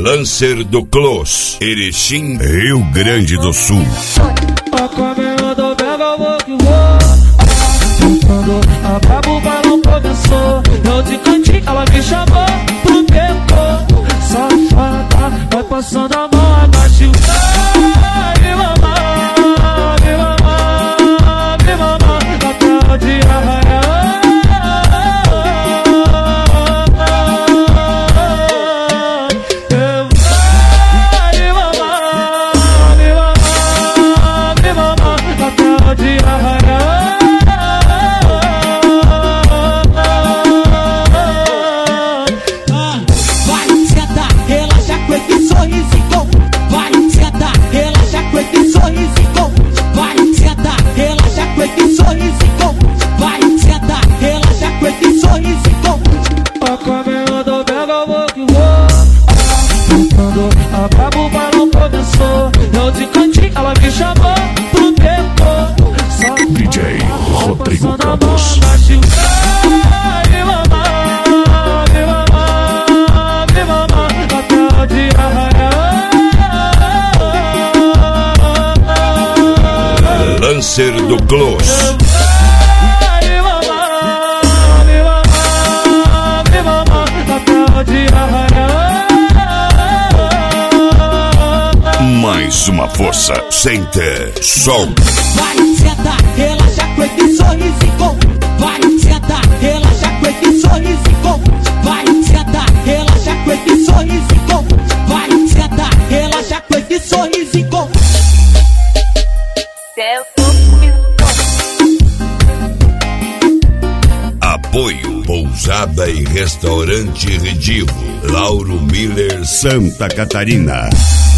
Lancer do Close, Erechim, Rio Grande do Sul. A câmera do Vega, eu vou que vou. Quando a brabo balão começou, eu de cantinho, ela me chamou pro tempo. Safada, vai passando a mão, abaixo. Me mamar, me mamar, me mamar, até de arraiar. A brabo balão começou, eu de cantinho, ela me chamou pro tempo. DJ Rodrigo Campos. Me mamar, me mamar, me mamar, até de arraiar. Lancer do Close. Me mamar, me mamar, me mamar, até de arraiar. Mais uma força, sente, sol. Vai sentar, relaxa com esse sorrisinho. Vai sentar, relaxa com esse sorrisinho. Vai sentar, relaxa com esse sorrisinho. Vai sentar, relaxa com esse sorrisinho. Apoio Pousada e Restaurante Redivo, Lauro Miller, Santa Catarina.